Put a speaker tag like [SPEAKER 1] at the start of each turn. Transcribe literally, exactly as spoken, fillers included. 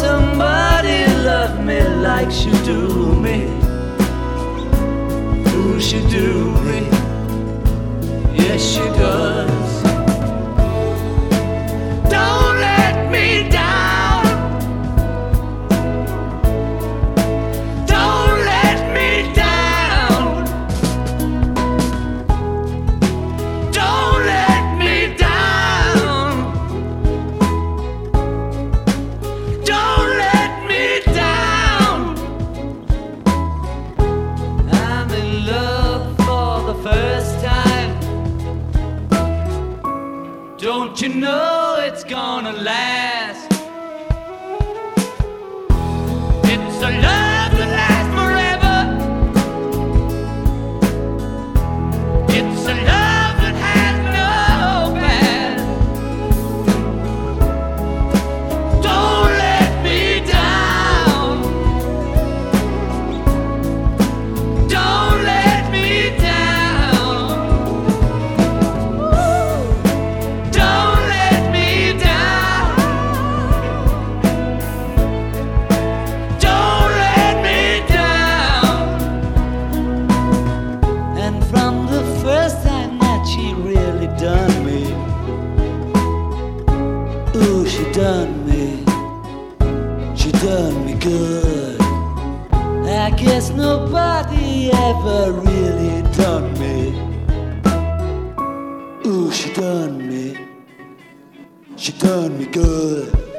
[SPEAKER 1] somebody love me like she do me. Ooh, she do me. Yes, she does. Don't let me down. Don't let me down. Don't let me down. Don't let me down. I'm in love for the first time. Don't you know it's gonna last? It's a love that lasts forever. It's a love that has no past. Don't let me down. Don't let me down. Don't let me down. Don't let me down. And from the first time that she really done me, ooh, she done me. She done me good. I guess nobody ever really done me. Ooh, she done me. She done me good.